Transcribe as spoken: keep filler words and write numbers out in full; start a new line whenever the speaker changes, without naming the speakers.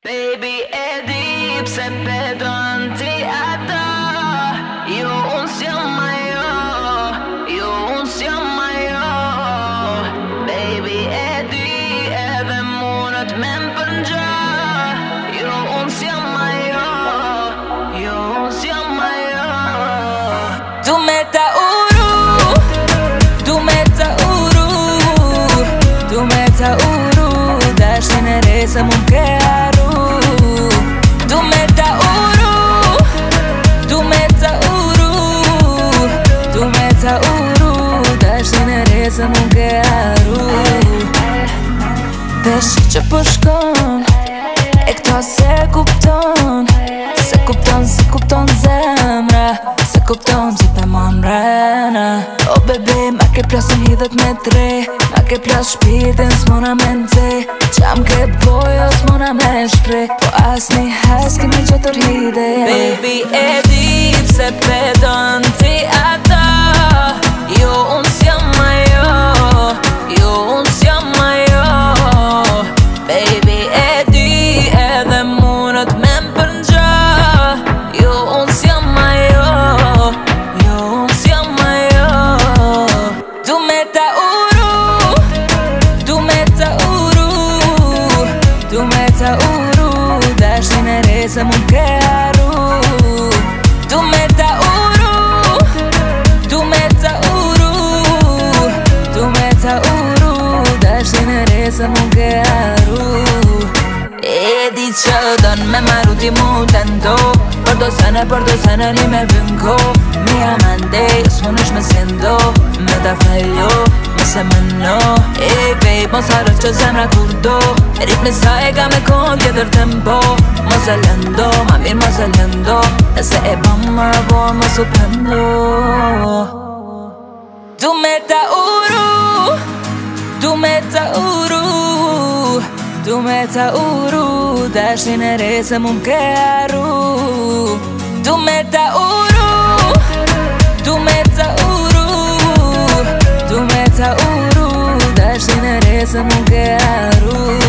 Baby e di pse pedon ti ata. Jo unë s'jam ajo, jo unë s'jam ajo. Baby e di edhe munët me m'përngja. Jo unë s'jam ajo, jo unë s'jam ajo. Du me ta uru, du me ta uru, du me ta uru. Dashnin e re se mu m'ke arru. Du me ta uru, du me ta uru, du me ta uru. Dashnin e re se mu m'ke arru. Vesh që po shkon, e këto se kupton. Se kupton, se kupton zemra. Se kupton që të mon mrena. O bebe, ma ke plasën hidhet me tre. Ma ke plas shpitin s'mona me nxe. Qam ke bojo s'mona me shpre. Po as një hes kemi gjetur hide. Baby e di pse pedon ti ata. Jo unë s'jam ajo, jo unë s'jam ajo. Baby e di edhe munët me m'përngja. Jo unë s'jam ajo, jo unë s'jam ajo. Du me ta uru, du me ta uru, du me ta uru. Dashnin e re se mu m'ke arru. Du me ta uru, du me ta uru, du me ta uru. Dashnin e re se mu m'ke arru. E di që don me maru ti mu tento. Por do sene, por do sene ni me vynko. Mi amante, s'mun është me sindo. Me ta fallo, me se më no. E babe, mos harro që zemra kur do. Ritmi sa e ka me kon tjetër tempo. Mos e lëndo, ma mirë mos e lëndo. Nëse e bëm më rëvor, mos u pëndo. Du me ta uru, du me ta uru, du me ta uru. Dashnin e re se mu m'ke arru. Du me ta uru, du me ta uru, du me ta uru. Dashnin e re se mu m'ke arru.